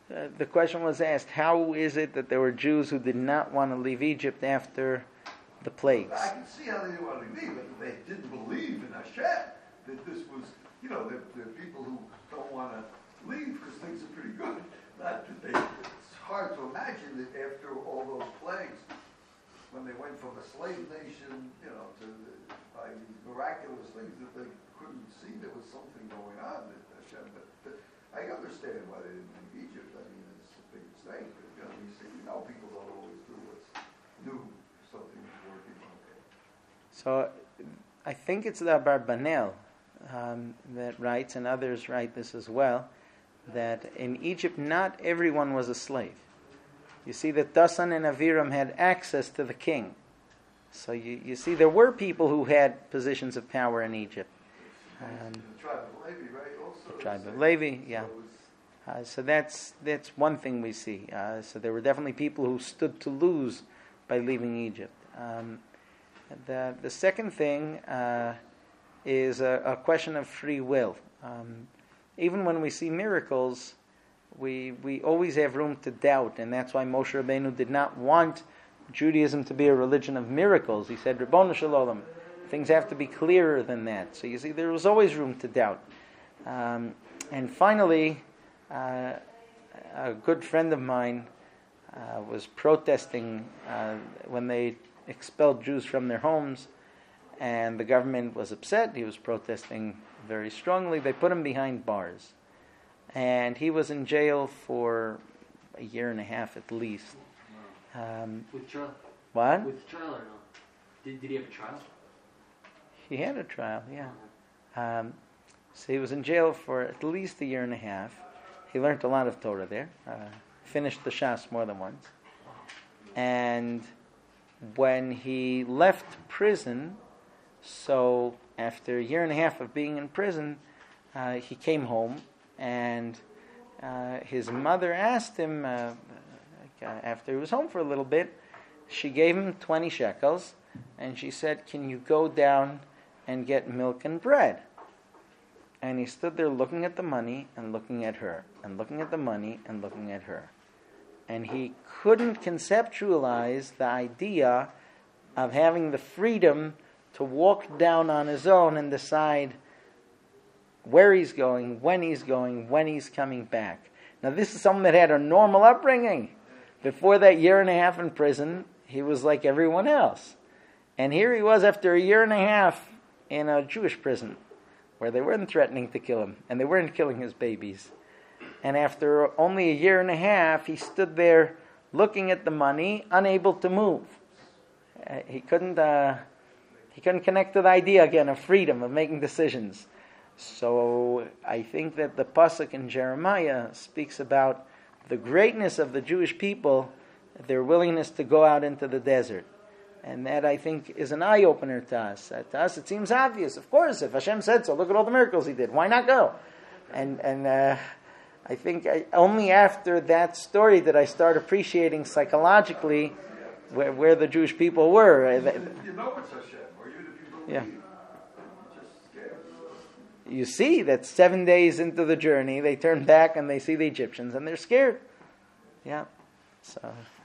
the question was asked, how is it that there were Jews who did not want to leave Egypt after the plagues? I can see how they didn't want to leave, but they didn't believe in Hashem. That this was, there are people who don't want to leave because things are pretty good. Not that it's hard to imagine that after all those plagues, when they went from a slave nation, to by these miraculous things that they couldn't see there was something going on at Hashem. But I understand why they didn't leave Egypt. I mean, it's a big mistake. But, people don't always do what's new. Something's working okay. So I think it's the Abarbanel that writes, and others write this as well, that in Egypt not everyone was a slave. You see that Dasan and Aviram had access to the king. So you see there were people who had positions of power in Egypt. The tribe of Levi, right? Also, the tribe of Levi, yeah. So that's one thing we see. So there were definitely people who stood to lose by leaving Egypt. The second thing is a question of free will. Even when we see miracles, we always have room to doubt, and that's why Moshe Rabbeinu did not want Judaism to be a religion of miracles. He said, Ribono Shel Olam, things have to be clearer than that. So you see, there was always room to doubt. And finally, a good friend of mine was protesting when they expelled Jews from their homes, and the government was upset. He was protesting very strongly. They put him behind bars, and he was in jail for a year and a half at least. With trial? What? With trial or no? Did he have a trial? He had a trial, yeah. So he was in jail for at least a year and a half. He learned a lot of Torah there. Finished the Shas more than once. And when he left prison, so after a year and a half of being in prison, he came home, and his mother asked him, after he was home for a little bit, she gave him 20 shekels, and she said, can you go down and get milk and bread? And he stood there looking at the money and looking at her, and looking at the money and looking at her. And he couldn't conceptualize the idea of having the freedom to walk down on his own and decide where he's going, when he's coming back. Now this is someone that had a normal upbringing. Before that year and a half in prison, he was like everyone else. And here he was after a year and a half in a Jewish prison, where they weren't threatening to kill him, and they weren't killing his babies. And after only a year and a half, he stood there looking at the money, unable to move. He couldn't connect to the idea again of freedom, of making decisions. So I think that the pasuk in Jeremiah speaks about the greatness of the Jewish people, their willingness to go out into the desert. And that, I think, is an eye-opener to us. To us, it seems obvious. Of course, if Hashem said so, look at all the miracles He did. Why not go? And I think only after that story did I start appreciating psychologically where the Jewish people were. You know it's Hashem, or even if you believe, yeah. you're just scared. You see that 7 days into the journey, they turn back and they see the Egyptians, and they're scared. Yeah. So...